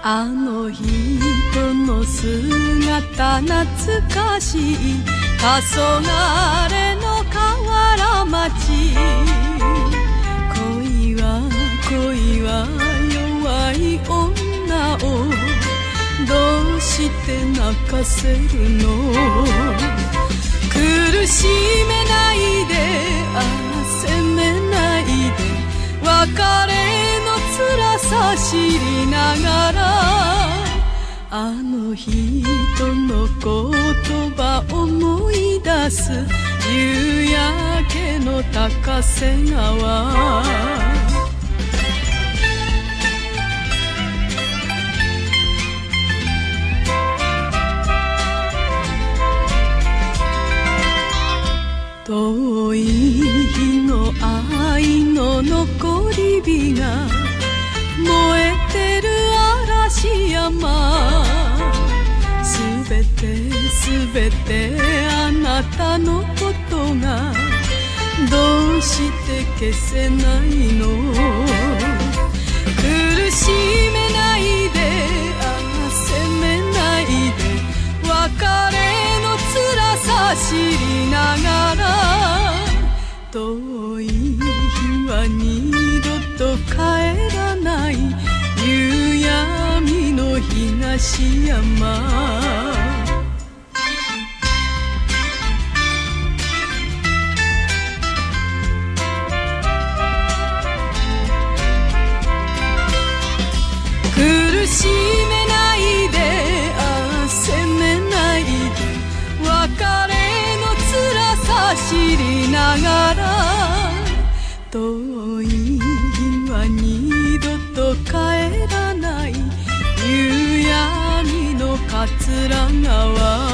あの人の姿懐かしい黄昏の河原町。恋は弱い女をどうして泣かせるの。苦しめないで責めないで別れの辛さ知りながらあの人の言葉思い出す夕焼けの高瀬川。遠い日の愛の残り火が燃えてる嵐山。すべてあなたのことがどうして消せないの。苦しめないで責めないで別れの辛さ知りながら遠い日は二度と帰らない夕闇の東山。苦しめないで責めないで別れの辛さ知りながら遠い日は二度と帰らない夕闇の桂川。